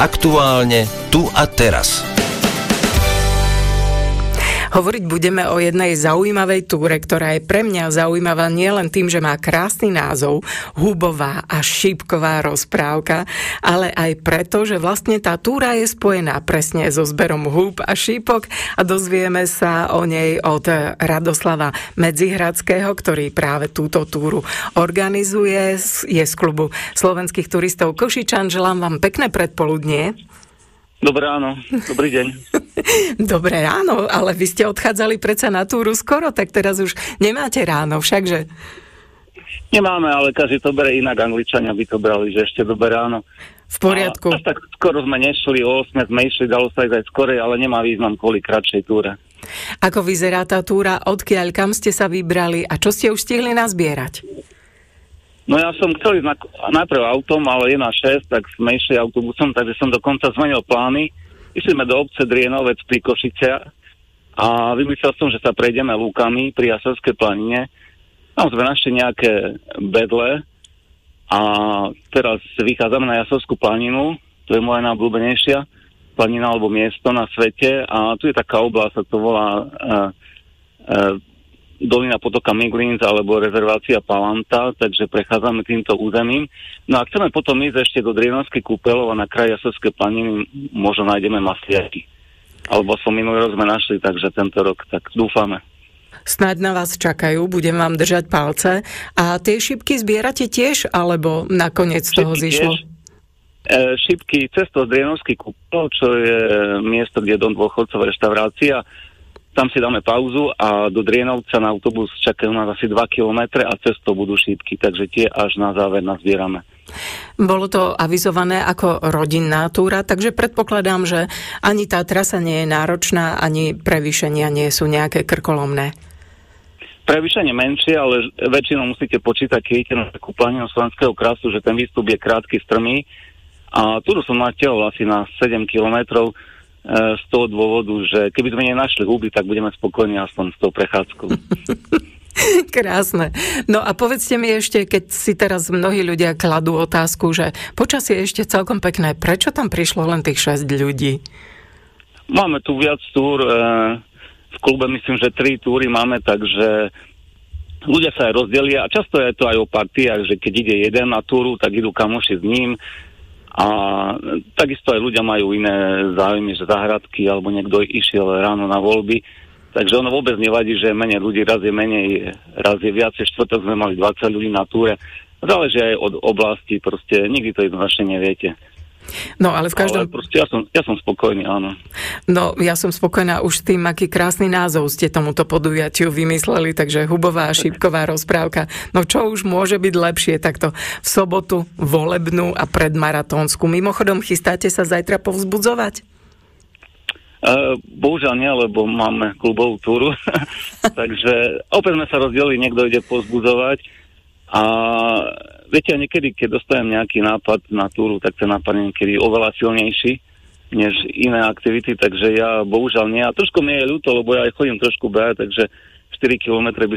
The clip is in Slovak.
Aktuálne, tu a teraz. Hovoriť budeme o jednej zaujímavej túre, ktorá je pre mňa zaujímavá nielen tým, že má krásny názov, hubová a šípková rozprávka, ale aj preto, že vlastne tá túra je spojená presne so zberom húb a šípok a dozvieme sa o nej od Radoslava Medzihradského, ktorý práve túto túru organizuje. Je z klubu slovenských turistov Košičan. Želám vám pekné predpoludnie. Dobré ráno, dobrý deň. Dobré ráno, ale vy ste odchádzali predsa na túru skoro, tak teraz už nemáte ráno, všakže? Nemáme, ale každý to bere inak, Angličania by to brali, že ešte dobré ráno. V poriadku. Až tak skoro sme nešli, o 8 sme išli, dalo sa ísť aj skorej, ale nemá význam kvôli kratšej túre. Ako vyzerá tá túra, odkiaľ, kam ste sa vybrali a čo ste už stihli nazbierať? No ja som chcel ísť najprv autom, ale 1.6, tak sme išli autobusom, takže som dokonca zmenil plány. Išli sme do obce Drienovec pri Košiciach a vymyslel som, že sa prejdeme lúkami pri Jasovskej planine. Tam sme našli nejaké bedle a teraz vychádzame na Jasovskú planinu, to je moja najobľúbenejšia planina alebo miesto na svete a tu je taká oblasť, sa to volá Dolina potoka Miglins alebo rezervácia Palanta, takže prechádzame týmto územím. No a chceme potom ísť ešte do Drienovských kúpeľov a na kraji Jasovskej planiny možno nájdeme masliaky. Alebo som minulý rok sme našli, takže tento rok, tak dúfame. Snáď na vás čakajú, budem vám držať palce. A tie šipky zbierate tiež, alebo nakoniec z toho zišlo? Šipky cesto z Drienovských kúpeľov, čo je miesto, kde je dom dôchodcov, reštaurácia. Tam si dáme pauzu a do Drienovca na autobus čakajú nás asi 2 kilometre a cestou budú šípky, takže tie až na záver nazbierame. Bolo to avizované ako rodinná túra, takže predpokladám, že ani tá trasa nie je náročná, ani prevýšenia nie sú nejaké krkolomné. Prevýšenie menšie, ale väčšinou musíte počítať, keď idete na takú planinu Slovenského krasu, že ten výstup je krátky, strmý. A túru som natiahol asi na 7 kilometrov, z toho dôvodu, že keby sme nenašli huby, tak budeme spokojní aspoň s tou prechádzkou. Krásne. No a povedzte mi ešte, keď si teraz mnohí ľudia kladú otázku, že počasie je ešte celkom pekné, prečo tam prišlo len tých 6 ľudí? Máme tu viac túr, v klube myslím, že 3 túry máme, takže ľudia sa aj rozdelia a často je to aj o partiách, že keď ide jeden na túru, tak idú kamoši s ním. A takisto aj ľudia majú iné záujmy, že záhradky, alebo niekto išiel ráno na voľby. Takže ono vôbec nevadí, že menej ľudí, raz je menej, raz je viacej. Štvrtok sme mali 20 ľudí na túre. Záleží aj od oblasti, proste nikdy to jednoznačne neviete. No, ale v každom... Ale proste ja som spokojný, áno. No, ja som spokojná už s tým, aký krásny názov ste tomuto podujatiu vymysleli, takže hubová a šípková rozprávka. No, čo už môže byť lepšie takto v sobotu, volebnú a predmaratónsku. Mimochodom, chystáte sa zajtra povzbudzovať? Bohužiaľ nie, lebo máme klubovú túru. Takže opäť sme sa rozdelili, niekto ide povzbudzovať. A viete, niekedy, keď dostanem nejaký nápad na túru, tak ten nápad je niekedy oveľa silnejší než iné aktivity, takže ja bohužiaľ nie. A trošku mi je ľúto, lebo ja aj chodím trošku behať, takže 4 kilometre by